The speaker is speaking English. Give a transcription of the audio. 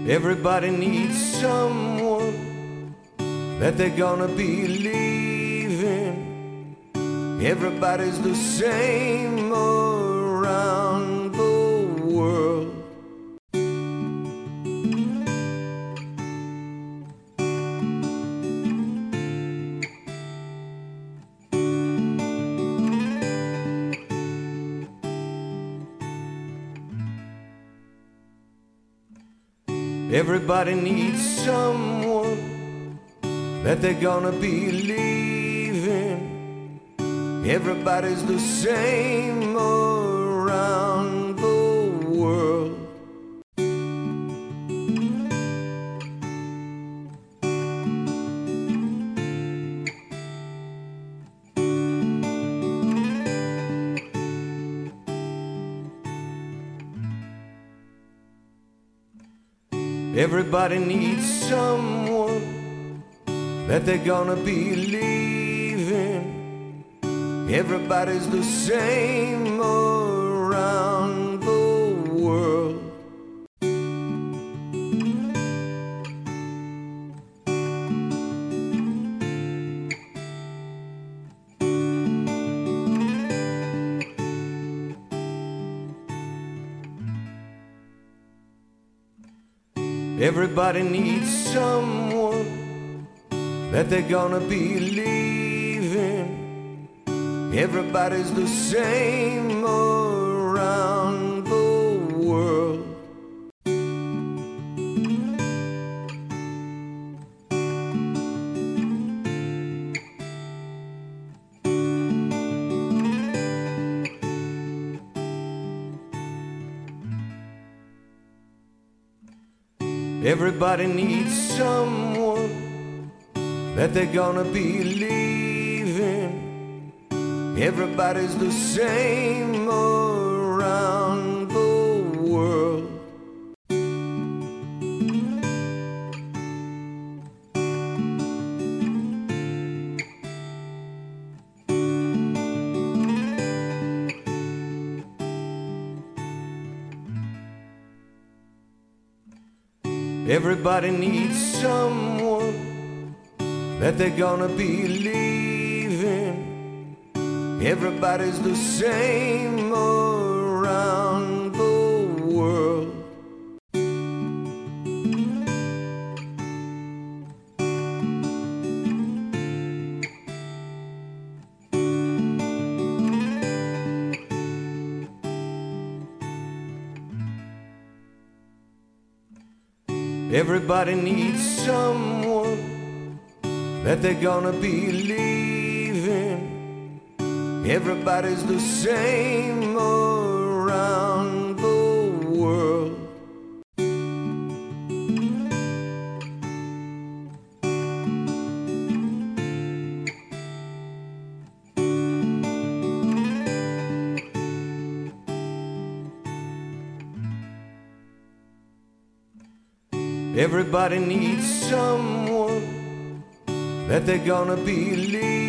Everybody needs someone that they're gonna believe in. Everybody's the same around the world. Everybody needs someone that they're gonna believe in. Everybody's the same around the world. Everybody needs someone that they're gonna believe in. Everybody's the same around the world. Everybody needs someone that they're gonna believe in. Everybody's the same around the world. Everybody needs someone that they're gonna believe in. Everybody's the same around the world. Everybody needs someone that they're gonna believe in. Everybody's the same around the world. Everybody needs someone that they're gonna believe in. Everybody's the same around the world. Everybody needs someone that they're gonna believe.